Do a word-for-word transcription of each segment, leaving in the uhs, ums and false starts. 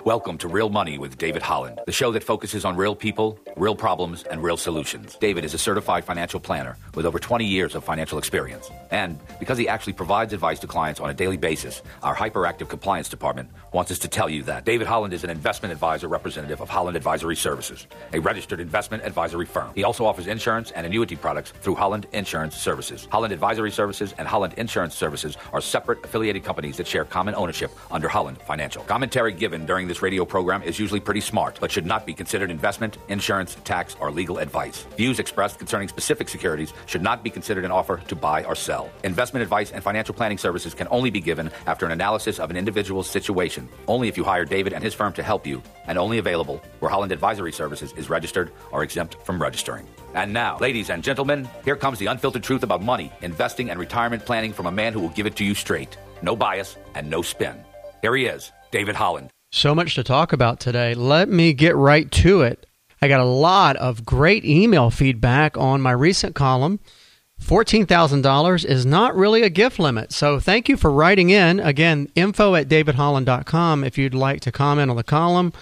Welcome to Real Money with David Holland, the show that focuses on real people, real problems, and real solutions. David is a certified financial planner with over twenty years of financial experience. And because he actually provides advice to clients on a daily basis, our hyperactive compliance department wants us to tell you that David Holland is an investment advisor representative of Holland Advisory Services, a registered investment advisory firm. He also offers insurance and annuity products through Holland Insurance Services. Holland Advisory Services and Holland Insurance Services are separate affiliated companies that share common ownership under Holland Financial. Commentary given during this radio program is usually pretty smart, but should not be considered investment, insurance, tax, or legal advice. Views expressed concerning specific securities should not be considered an offer to buy or sell. Investment advice and financial planning services can only be given after an analysis of an individual's situation, only if you hire David and his firm to help you, and only available where Holland Advisory Services is registered or exempt from registering. And now, ladies and gentlemen, here comes the unfiltered truth about money, investing, and retirement planning from a man who will give it to you straight. No bias and no spin. Here he is, David Holland. So much to talk about today. Let me get right to it. I got a lot of great email feedback on my recent column. fourteen thousand dollars is not really a gift limit. So thank you for writing in. Again, info at david holland dot com if you'd like to comment on the column,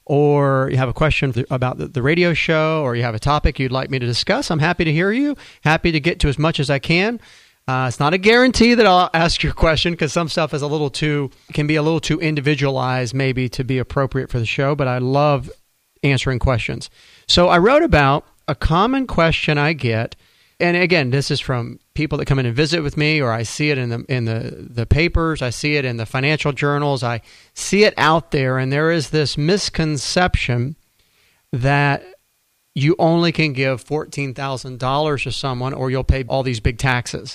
or you have a question about the, the radio show, or you have a topic you'd like me to discuss. I'm happy to hear you. Happy to get to as much as I can. Uh, it's not a guarantee that I'll ask your question, because some stuff is a little too, can be a little too individualized maybe to be appropriate for the show, but I love answering questions. So I wrote about a common question I get, and again, this is from people that come in and visit with me, or I see it in the in the, the papers, I see it in the financial journals, I see it out there, and there is this misconception that you only can give fourteen thousand dollars to someone or you'll pay all these big taxes.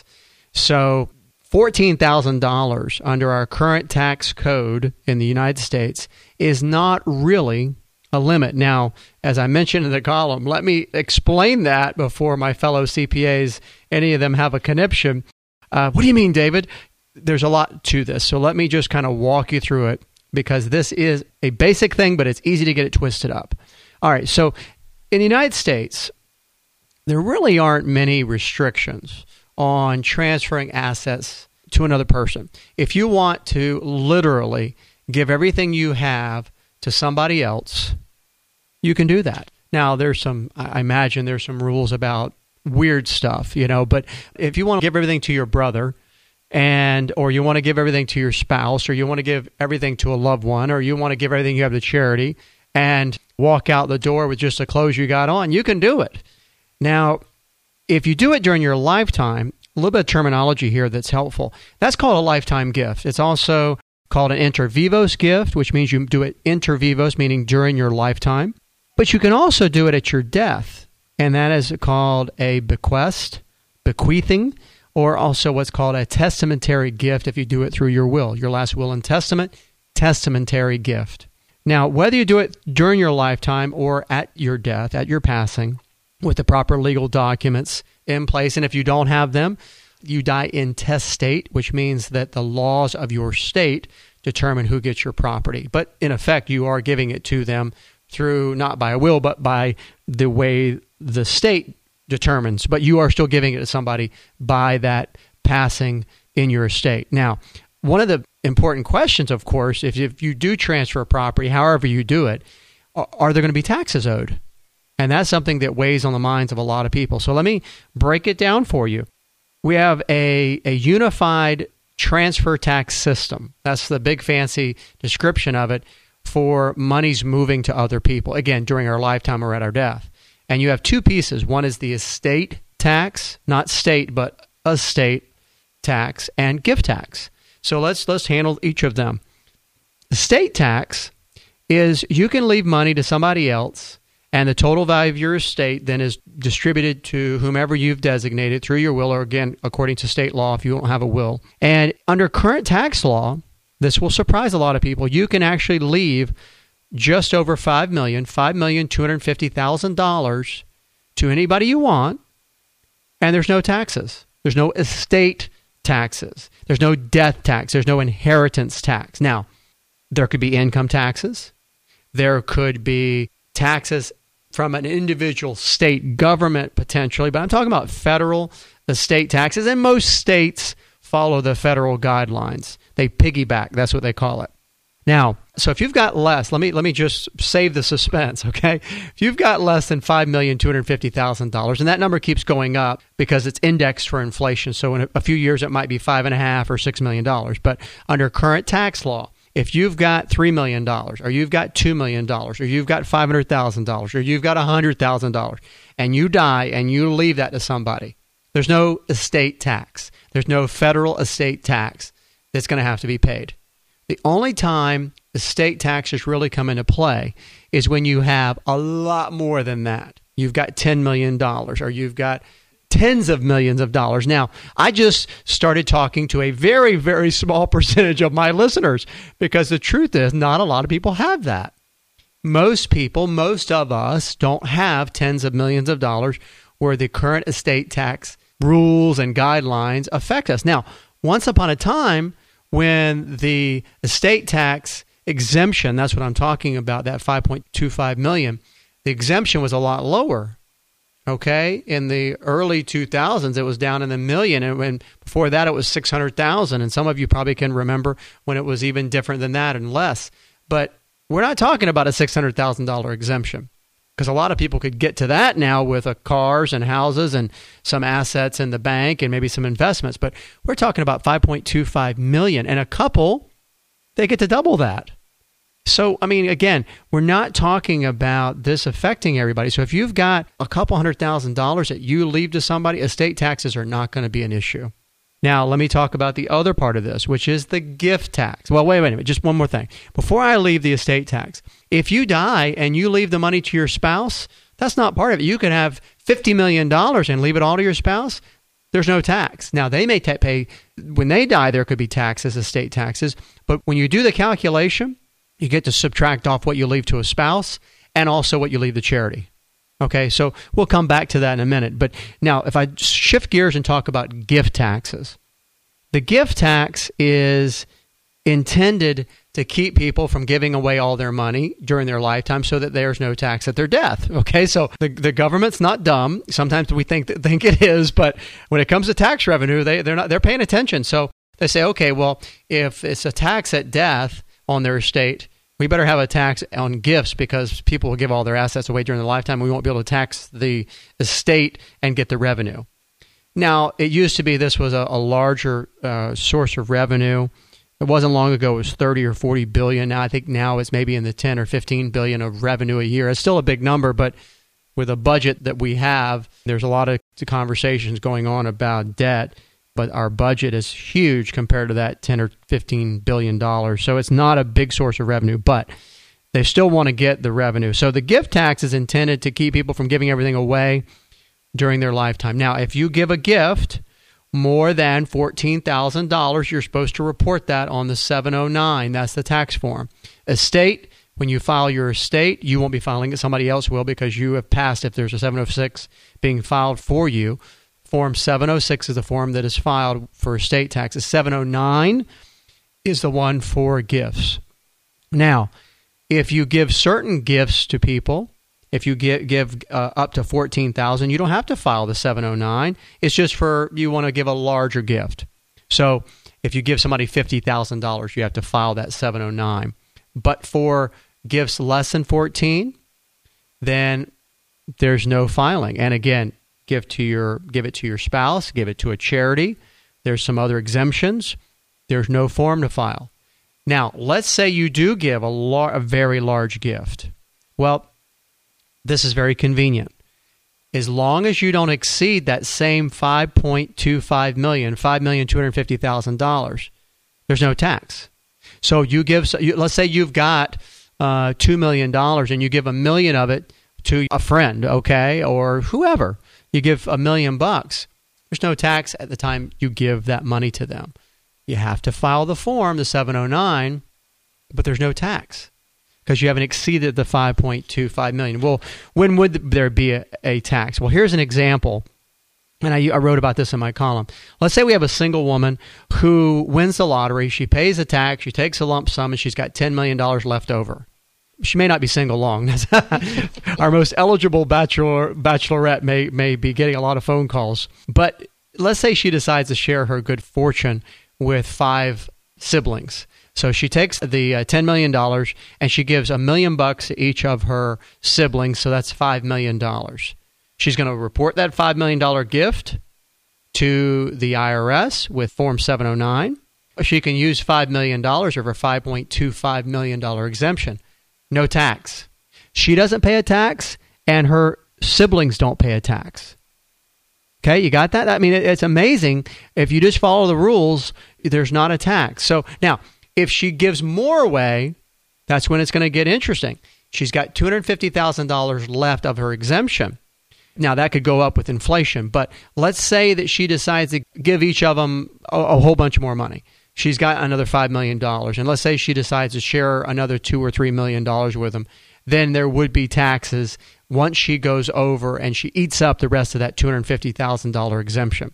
So fourteen thousand dollars under our current tax code in the United States is not really a limit. Now, as I mentioned in the column, let me explain that before my fellow C P As, any of them have a conniption. Uh, what do you mean, David? There's a lot to this. So let me just kind of walk you through it, because this is a basic thing, but it's easy to get it twisted up. All right, so in the United States, there really aren't many restrictions on transferring assets to another person. If you want to literally give everything you have to somebody else, you can do that. Now, there's some, I imagine there's some rules about weird stuff, you know, but if you want to give everything to your brother, and or you want to give everything to your spouse, or you want to give everything to a loved one, or you want to give everything you have to charity, and walk out the door with just the clothes you got on, you can do it. Now, if you do it during your lifetime, a little bit of terminology here that's helpful. That's called a lifetime gift. It's also called an inter vivos gift, which means you do it inter vivos, meaning during your lifetime. But you can also do it at your death, and that is called a bequest, bequeathing, or also what's called a testamentary gift if you do it through your will, your last will and testament, testamentary gift. Now, whether you do it during your lifetime or at your death, at your passing, with the proper legal documents in place, and if you don't have them, you die intestate, which means that the laws of your state determine who gets your property. But in effect, you are giving it to them through, not by a will, but by the way the state determines. But you are still giving it to somebody by that passing in your estate. Now, one of the important questions, of course, if, if you do transfer a property, however you do it, are, are there going to be taxes owed? And that's something that weighs on the minds of a lot of people. So let me break it down for you. We have a, a unified transfer tax system. That's the big fancy description of it for monies moving to other people, again, during our lifetime or at our death. And you have two pieces. One is the estate tax, not state, but estate tax, and gift tax. So let's let's handle each of them. Estate tax is you can leave money to somebody else, and the total value of your estate then is distributed to whomever you've designated through your will, or again, according to state law if you don't have a will. And under current tax law, this will surprise a lot of people, you can actually leave just over five million dollars, five million two hundred fifty thousand dollars to anybody you want, and there's no taxes. There's no estate taxes. There's no death tax. There's no inheritance tax. Now, there could be income taxes. There could be taxes from an individual state government potentially, but I'm talking about federal estate taxes, and most states follow the federal guidelines. They piggyback. That's what they call it. Now, so if you've got less, let me let me just save the suspense, okay? If you've got less than five million two hundred fifty thousand dollars, and that number keeps going up because it's indexed for inflation, so in a few years it might be five and a half or six million dollars. But under current tax law, if you've got three million dollars, or you've got two million dollars, or you've got five hundred thousand dollars, or you've got one hundred thousand dollars, and you die and you leave that to somebody, there's no estate tax. There's no federal estate tax that's going to have to be paid. The only time estate taxes really come into play is when you have a lot more than that. You've got ten million dollars, or you've got tens of millions of dollars. Now, I just started talking to a very, very small percentage of my listeners because the truth is not a lot of people have that. Most people, most of us don't have tens of millions of dollars where the current estate tax rules and guidelines affect us. Now, once upon a time, when the estate tax exemption, that's what I'm talking about, that five point two five million, the exemption was a lot lower. Okay, in the early two thousands, it was down in the million, and when before that, it was six hundred thousand. And some of you probably can remember when it was even different than that and less. But we're not talking about a six hundred thousand dollars exemption, because a lot of people could get to that now with uh, cars and houses and some assets in the bank and maybe some investments. But we're talking about five point two five million dollars, and a couple, they get to double that. So, I mean, again, we're not talking about this affecting everybody. So if you've got a couple hundred thousand dollars that you leave to somebody, estate taxes are not going to be an issue. Now, let me talk about the other part of this, which is the gift tax. Well, wait, wait a minute. Just one more thing. Before I leave the estate tax, if you die and you leave the money to your spouse, that's not part of it. You could have fifty million dollars and leave it all to your spouse. There's no tax. Now, they may ta- pay, when they die, there could be taxes, estate taxes. But when you do the calculation, you get to subtract off what you leave to a spouse and also what you leave to charity. Okay, so we'll come back to that in a minute. But now, if I shift gears and talk about gift taxes, the gift tax is intended to keep people from giving away all their money during their lifetime so that there's no tax at their death. Okay, so the, the government's not dumb. Sometimes we think think it is, but when it comes to tax revenue, they, they're not they're paying attention. So they say, okay, well, if it's a tax at death on their estate, we better have a tax on gifts because people will give all their assets away during their lifetime. We won't be able to tax the estate and get the revenue. Now, it used to be this was a, a larger uh, source of revenue. It wasn't long ago it was thirty or forty billion. Now I think now it's maybe in the ten or fifteen billion of revenue a year. It's still a big number, but with a budget that we have, there's a lot of conversations going on about debt. But our budget is huge compared to that ten or fifteen billion dollars. So it's not a big source of revenue, but they still want to get the revenue. So the gift tax is intended to keep people from giving everything away during their lifetime. Now, if you give a gift more than fourteen thousand dollars, you're supposed to report that on the seven oh nine. That's the tax form. Estate, when you file your estate, you won't be filing it. Somebody else will because you have passed if there's a seven oh six being filed for you. Form seven oh six is the form that is filed for estate taxes. seven oh nine is the one for gifts. Now, if you give certain gifts to people, if you give, give uh, up to fourteen thousand dollars, you don't have to file the seven oh nine. It's just for you want to give a larger gift. So if you give somebody fifty thousand dollars, you have to file that seven oh nine. But for gifts less than fourteen, then there's no filing. And again, Give to your, give it to your spouse, give it to a charity. There's some other exemptions. There's no form to file. Now, let's say you do give a, lar- a very large gift. Well, this is very convenient. As long as you don't exceed that same five point two five million dollars, five million two hundred fifty thousand dollars, there's no tax. So you give, let's say you've got uh, two million dollars and you give a million of it to a friend, okay, or whoever. You give a million bucks, there's no tax at the time you give that money to them. You have to file the form, the seven oh nine, but there's no tax because you haven't exceeded the five point two five million dollars. Well, when would there be a, a tax? Well, here's an example, and I, I wrote about this in my column. Let's say we have a single woman who wins the lottery. She pays a tax, she takes a lump sum, and she's got ten million dollars left over. She may not be single long. Our most eligible bachelor bachelorette may may be getting a lot of phone calls. But let's say she decides to share her good fortune with five siblings. So she takes the uh, ten million dollars and she gives a million bucks to each of her siblings. So that's five million dollars. She's going to report that five million dollars gift to the I R S with Form seven oh nine. She can use five million dollars of her five point two five million dollars exemption. No tax. She doesn't pay a tax and her siblings don't pay a tax. Okay, you got that? I mean, it's amazing. If you just follow the rules, there's not a tax. So now, if she gives more away, that's when it's going to get interesting. She's got two hundred fifty thousand dollars left of her exemption. Now, that could go up with inflation, but let's say that she decides to give each of them a, a whole bunch more money. She's got another five million dollars, and let's say she decides to share another two or three million dollars with them. Then there would be taxes once she goes over and she eats up the rest of that two hundred fifty thousand dollars exemption.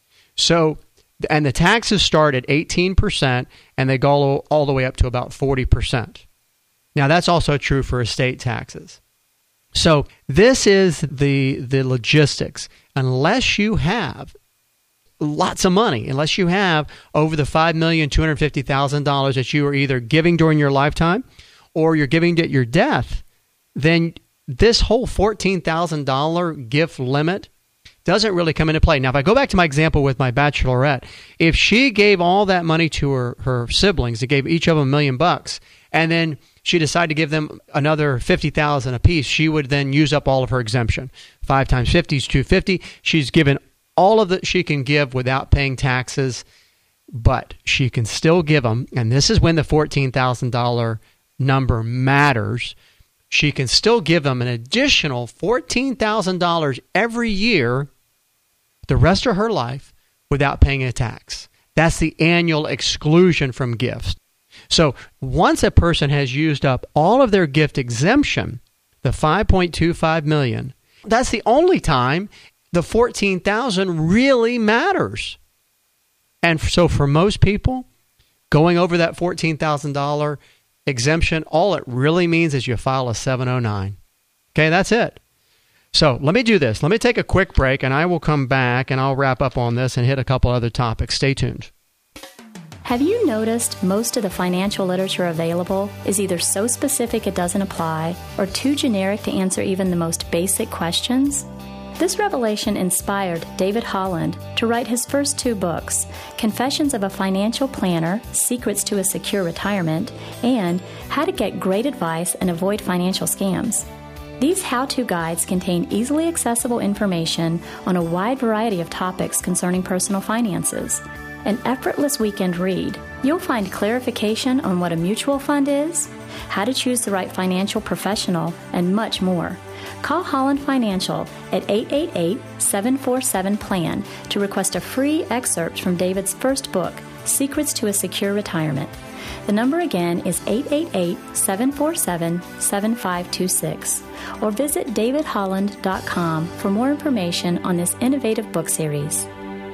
So, and the taxes start at eighteen percent and they go all the way up to about forty percent. Now, that's also true for estate taxes. So this is the the logistics. Unless you have lots of money, unless you have over the five million two hundred fifty thousand dollars that you are either giving during your lifetime or you're giving at your death, then this whole fourteen thousand dollars gift limit doesn't really come into play. Now, if I go back to my example with my bachelorette, if she gave all that money to her, her siblings, they gave each of them a million bucks, and then she decided to give them another fifty thousand dollars apiece, she would then use up all of her exemption. Five times fifty is two hundred fifty. She's given all of that she can give without paying taxes, but she can still give them, and this is when the fourteen thousand dollars number matters. She can still give them an additional fourteen thousand dollars every year the rest of her life without paying a tax. That's the annual exclusion from gifts. So once a person has used up all of their gift exemption, the five point two five million dollars, that's the only time the fourteen thousand dollars really matters. And so for most people, going over that fourteen thousand dollars exemption, all it really means is you file a seven oh nine. Okay, that's it. So let me do this. Let me take a quick break, and I will come back, and I'll wrap up on this and hit a couple other topics. Stay tuned. Have you noticed most of the financial literature available is either so specific it doesn't apply or too generic to answer even the most basic questions? This revelation inspired David Holland to write his first two books, Confessions of a Financial Planner, Secrets to a Secure Retirement, and How to Get Great Advice and Avoid Financial Scams. These how-to guides contain easily accessible information on a wide variety of topics concerning personal finances. An effortless weekend read, you'll find clarification on what a mutual fund is, how to choose the right financial professional, and much more. Call Holland Financial at eight eight eight, seven four seven, P L A N to request a free excerpt from David's first book, Secrets to a Secure Retirement. The number again is eight eight eight, seven four seven, seven five two six. Or visit david holland dot com for more information on this innovative book series.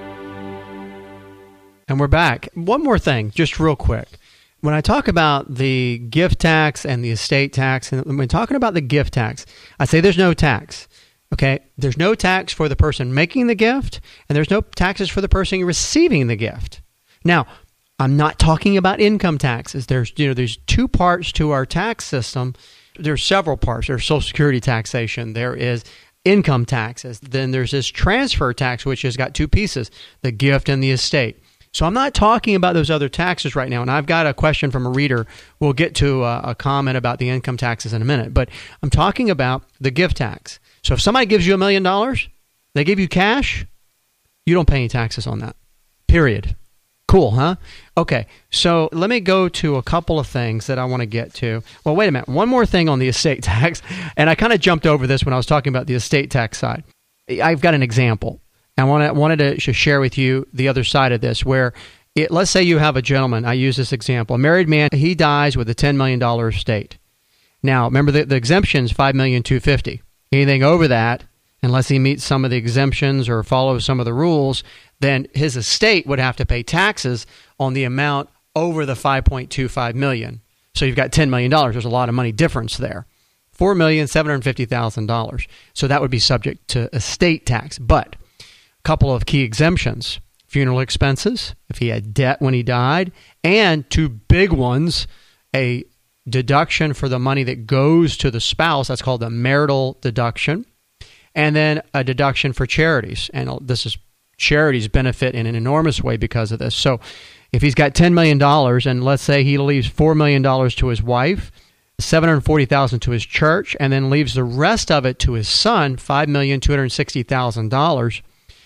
And we're back. One more thing, just real quick. When I talk about the gift tax and the estate tax, and when talking about the gift tax, I say there's no tax. Okay? There's no tax for the person making the gift, and there's no taxes for the person receiving the gift. Now, I'm not talking about income taxes. There's, you know, there's two parts to our tax system. There's several parts. There's Social Security taxation. There is income taxes. Then there's this transfer tax, which has got two pieces, the gift and the estate. So I'm not talking about those other taxes right now. And I've got a question from a reader. We'll get to a, a comment about the income taxes in a minute. But I'm talking about the gift tax. So if somebody gives you a million dollars, they give you cash, you don't pay any taxes on that. Period. Cool, huh? Okay, so let me go to a couple of things that I want to get to. Well, wait a minute. One more thing on the estate tax, and I kind of jumped over this when I was talking about the estate tax side. I've got an example. I wanted, wanted to share with you the other side of this, where it, let's say you have a gentleman. I use this example. A married man, he dies with a ten million dollars estate. Now, remember, the, the exemption is five million two hundred fifty thousand dollars. Anything over that, unless he meets some of the exemptions or follows some of the rules, then his estate would have to pay taxes on the amount over the five point two five million dollars. So you've got ten million dollars. There's a lot of money difference there. four million seven hundred fifty thousand dollars. So that would be subject to estate tax. But a couple of key exemptions. funeral expenses, if he had debt when he died, and two big ones, a deduction for the money that goes to the spouse. That's called the marital deduction. And then a deduction for charities. And this is charities benefit in an enormous way because of this. So if he's got ten million dollars and let's say he leaves four million dollars to his wife, seven hundred forty thousand dollars to his church, and then leaves the rest of it to his son, five million two hundred sixty thousand dollars,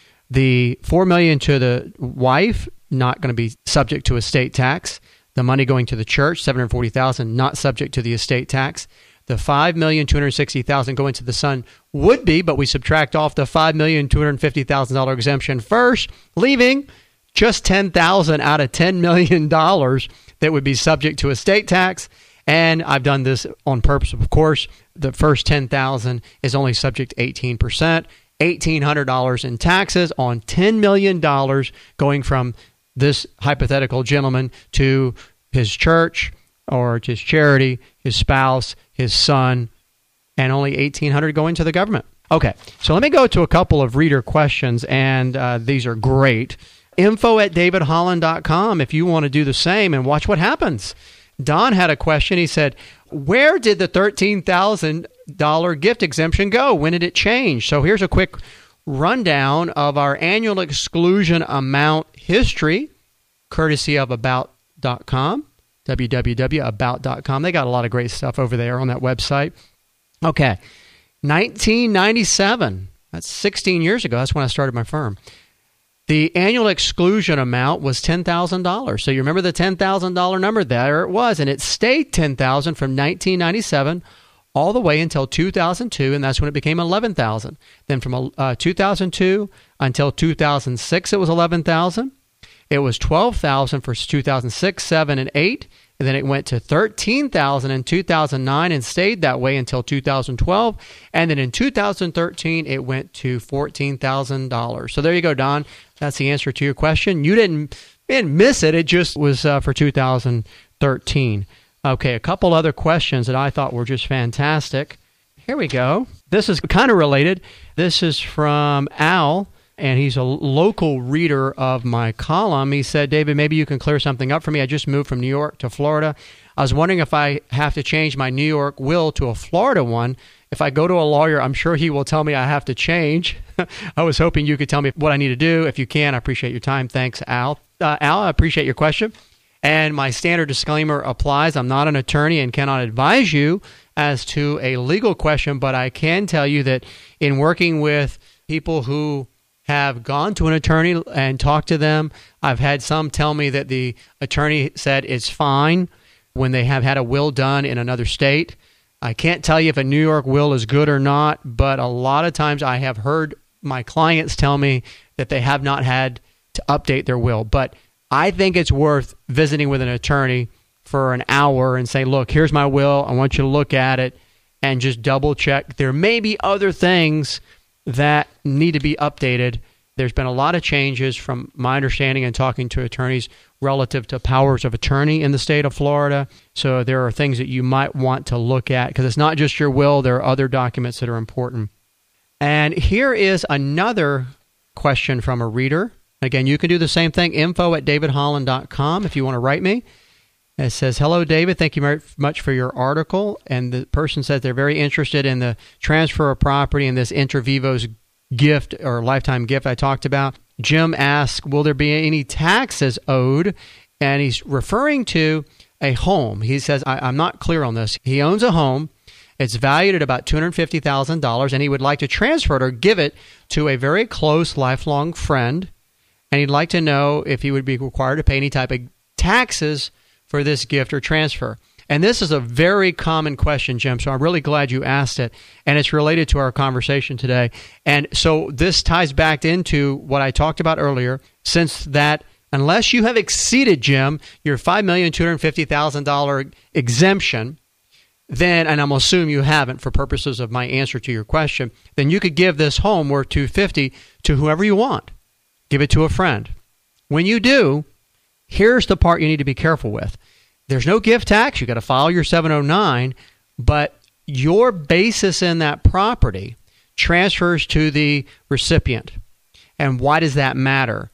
the four million dollars to the wife, not going to be subject to estate tax. The money going to the church, seven hundred forty thousand dollars, not subject to the estate tax. The five million two hundred sixty thousand dollars going to the son would be, but we subtract off the five million two hundred fifty thousand dollars exemption first, leaving just ten thousand dollars out of ten million dollars that would be subject to estate tax. And I've done this on purpose, of course. The first ten thousand dollars is only subject to eighteen percent, eighteen hundred dollars in taxes on ten million dollars going from this hypothetical gentleman to his church or to his charity, his spouse, his son, and only eighteen hundred dollars going to the government. Okay, so let me go to a couple of reader questions, and uh, these are great. Info at david holland dot com if you want to do the same and watch what happens. Don had a question. He said, where did the thirteen thousand dollars gift exemption go? When did it change? So here's a quick rundown of our annual exclusion amount history, courtesy of about dot com, w w w dot about dot com. They got a lot of great stuff over there on that website. Okay, nineteen ninety-seven, that's sixteen years ago. That's when I started my firm. The annual exclusion amount was ten thousand dollars. So you remember the ten thousand dollars number? There it was, and it stayed ten thousand dollars from nineteen ninety-seven all the way until two thousand two, and that's when it became eleven thousand dollars. Then from uh, two thousand two until two thousand six, it was eleven thousand dollars. It was twelve thousand dollars for two thousand six, seven, and eight, and then it went to thirteen thousand dollars in two thousand nine and stayed that way until two thousand twelve, and then in two thousand thirteen, it went to fourteen thousand dollars. So there you go, Don. That's the answer to your question. You didn't, you didn't miss it. It just was uh, for two thousand thirteen. Okay, a couple other questions that I thought were just fantastic. Here we go. This is kind of related. This is from Al, and he's a local reader of my column. He said, David, maybe you can clear something up for me. I just moved from New York to Florida. I was wondering if I have to change my New York will to a Florida one. If I go to a lawyer, I'm sure he will tell me I have to change. I was hoping you could tell me what I need to do. If you can, I appreciate your time. Thanks, Al. Uh, Al, I appreciate your question. And my standard disclaimer applies. I'm not an attorney and cannot advise you as to a legal question, but I can tell you that in working with people who have gone to an attorney and talked to them, I've had some tell me that the attorney said it's fine when they have had a will done in another state. I can't tell you if a New York will is good or not, but a lot of times I have heard my clients tell me that they have not had to update their will. But I think it's worth visiting with an attorney for an hour and say, look, here's my will. I want you to look at it and just double check. There may be other things that need to be updated. There's been a lot of changes from my understanding and talking to attorneys relative to powers of attorney in the state of Florida. So there are things that you might want to look at because it's not just your will. There are other documents that are important. And here is another question from a reader. Again, you can do the same thing, info at david holland dot com if you want to write me. It says, hello, David. Thank you very much for your article. And the person says they're very interested in the transfer of property and this inter vivos gift or lifetime gift I talked about. Jim asks, will there be any taxes owed? And he's referring to a home. He says, I, I'm not clear on this. He owns a home. It's valued at about two hundred fifty thousand dollars, and he would like to transfer it or give it to a very close lifelong friend. And he'd like to know if he would be required to pay any type of taxes for this gift or transfer. And this is a very common question, Jim, so I'm really glad you asked it, and it's related to our conversation today. And so this ties back into what I talked about earlier, since that unless you have exceeded, Jim, your five million two hundred fifty thousand dollars exemption, then, and I'm going to assume you haven't for purposes of my answer to your question, then you could give this home worth two hundred fifty thousand dollars to whoever you want. Give it to a friend. When you do, here's the part you need to be careful with. There's no gift tax. You got to file your seven oh nine, but your basis in that property transfers to the recipient. And why does that matter?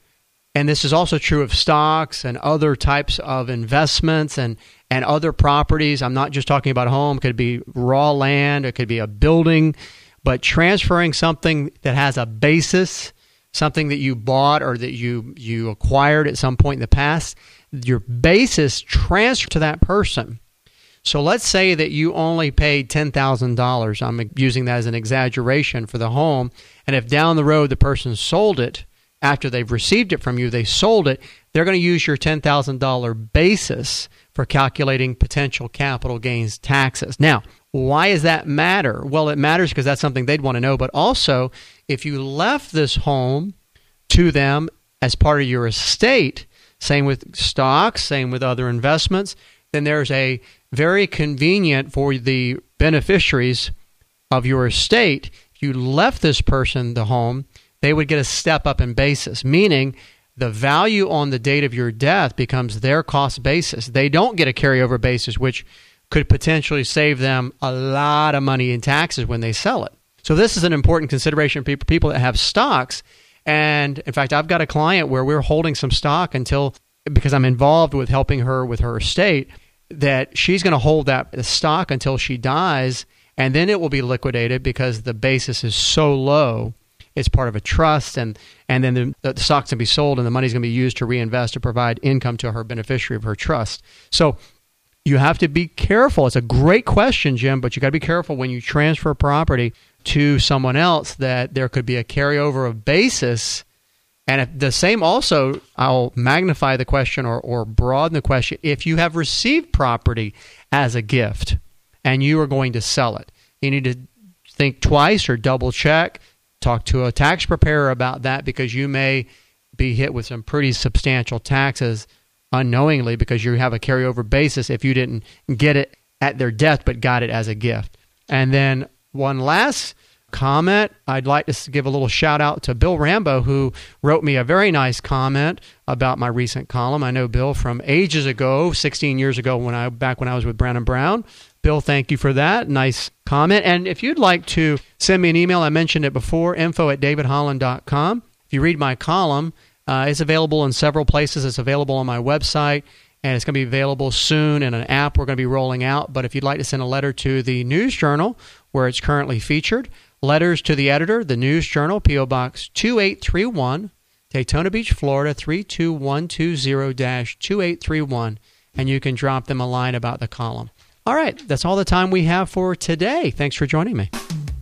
and this is also true of stocks and other types of investments and, and other properties. I'm not just talking about a home. It could be raw land. It could be a building. But transferring something that has a basis, something that you bought or that you, you acquired at some point in the past, your basis transferred to that person. So let's say that you only paid ten thousand dollars. I'm using that as an exaggeration for the home. And if down the road the person sold it, after they've received it from you, they sold it, they're going to use your ten thousand dollars basis for calculating potential capital gains taxes. Now, why does that matter? Well, it matters because that's something they'd want to know. But also, if you left this home to them as part of your estate, same with stocks, same with other investments, then there's a very convenient for the beneficiaries of your estate. If you left this person the home, they would get a step up in basis, meaning the value on the date of your death becomes their cost basis. They don't get a carryover basis, which could potentially save them a lot of money in taxes when they sell it. So this is an important consideration for people that have stocks. And in fact, I've got a client where we're holding some stock until, because I'm involved with helping her with her estate, that she's going to hold that stock until she dies, and then it will be liquidated because the basis is so low. It's part of a trust, and, and then the, the stock's going to be sold, and the money's going to be used to reinvest to provide income to her beneficiary of her trust. So you have to be careful. It's a great question, Jim, but you got to be careful when you transfer property to someone else that there could be a carryover of basis. And if the same also, I'll magnify the question or, or broaden the question. If you have received property as a gift and you are going to sell it, you need to think twice or double check. Talk to a tax preparer about that because you may be hit with some pretty substantial taxes unknowingly because you have a carryover basis if you didn't get it at their death but got it as a gift. And then one last comment, I'd like to give a little shout out to Bill Rambo, who wrote me a very nice comment about my recent column. I know Bill from ages ago, sixteen years ago, when I back when I was with Brown and Brown. Bill, thank you for that. Nice comment. And if you'd like to send me an email, I mentioned it before, info at david holland dot com. If you read my column, uh, it's available in several places. It's available on my website, and it's going to be available soon in an app we're going to be rolling out. But if you'd like to send a letter to the News Journal, where it's currently featured, letters to the editor, the News Journal, P O Box two eight three one, Daytona Beach, Florida, three two one two zero dash two eight three one, and you can drop them a line about the column. All right, that's all the time we have for today. Thanks for joining me.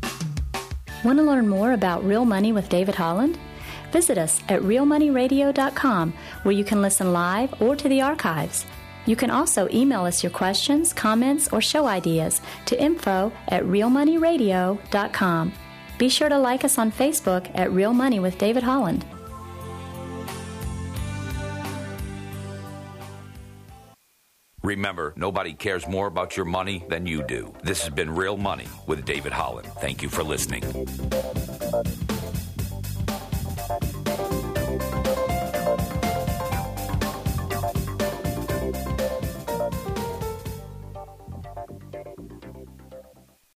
Want to learn more about Real Money with David Holland? Visit us at real money radio dot com, where you can listen live or to the archives. You can also email us your questions, comments, or show ideas to info at real money radio dot com. Be sure to like us on Facebook at Real Money with David Holland. Remember, nobody cares more about your money than you do. This has been Real Money with David Holland. Thank you for listening.